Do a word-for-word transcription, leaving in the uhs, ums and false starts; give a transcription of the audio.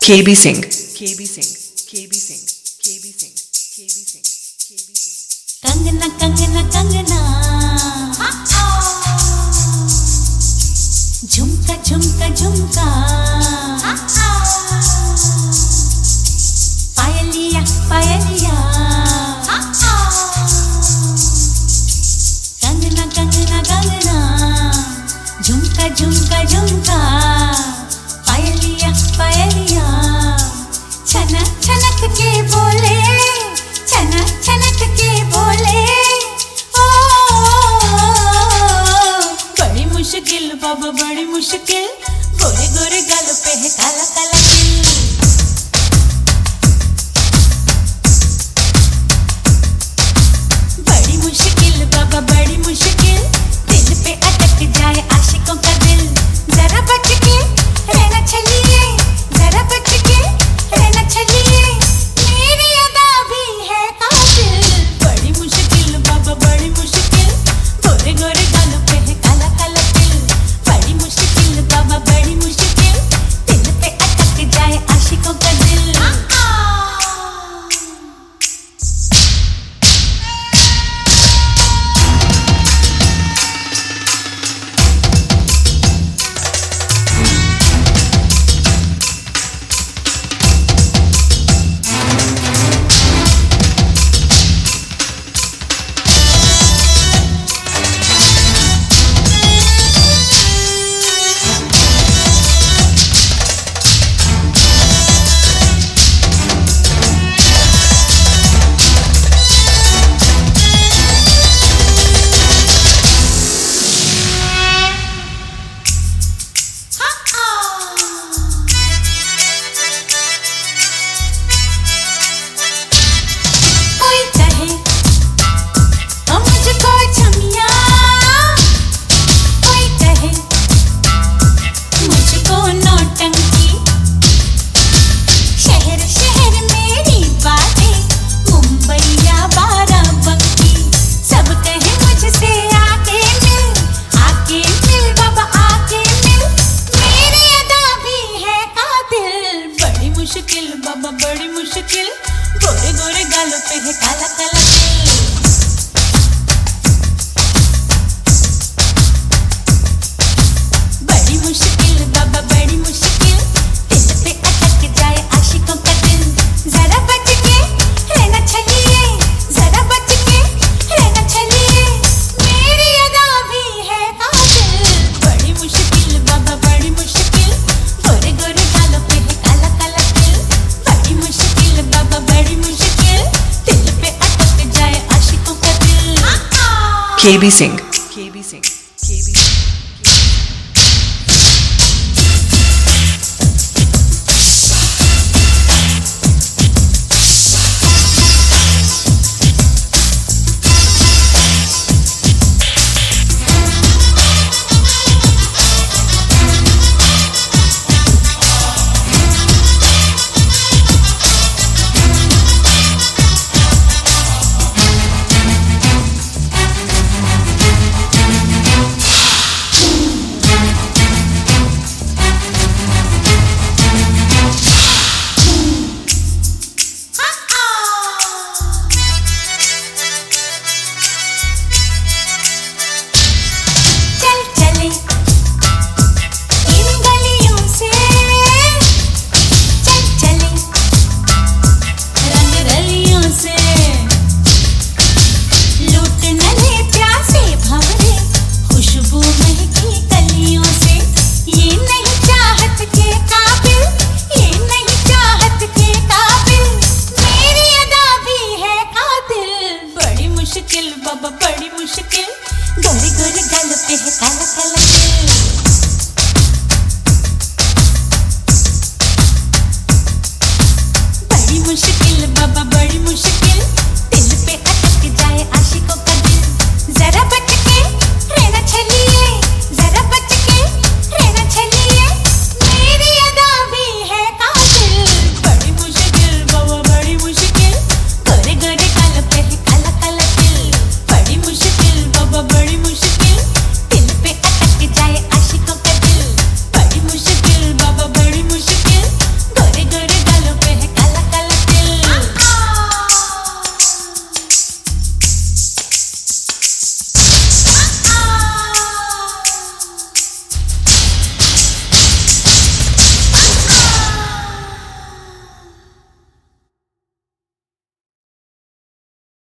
K B Singh, K B Singh, K B Singh, K B Singh, K B Singh, K B Singh. Kangana Kangana Kangana, झुमका झुमका झुमका, पायलिया पायलिया, कंगना कंगना कंगना, झुमका झुमका झुमका, पायलिया पायलिया, छनक छनक के बोले, छनक छनक के बोले, ओ, बड़ी मुश्किल बाबा बड़ी मुश्किल, गोरे गोरे गालों पे है काला काला तिल। बड़ी मुश्किल बाबा बड़ी मुश्किल, दिल पे अटक जाए आशिकों का दिल। जरा बच के रहना चलिए, जरा बच के रहना चलिए, मेरी अदा भी है कातिल। बड़ी मुश्किल बाबा बड़ी मुश्किल, गोरे गोरे गालों पे है काला काला तिल। बड़ी मुश्किल बाबा बड़ी मुश्किल, दिल पे अटक जाए आशिकों का दिल। मुश्किल बाबा बड़ी मुश्किल, गोरे गोरे गालों पे है काला काला तिल। बड़ी मुश्किल बाबा बड़ी मुश्किल, दिल पे अटक जाए आशिकों का दिल। जरा बच के रहना चलिए, जरा बच के रहना चलिए, मेरी अदा भी है कातिल। बड़ी मुश्किल बाबा बड़ी मुश्किल, गोरे गोरे गालों पे है काला काला तिल। बड़ी मुश्किल बाबा बड़ी मुश्किल, दिल पे अटक जाए आशिकों का दिल। K B Singh.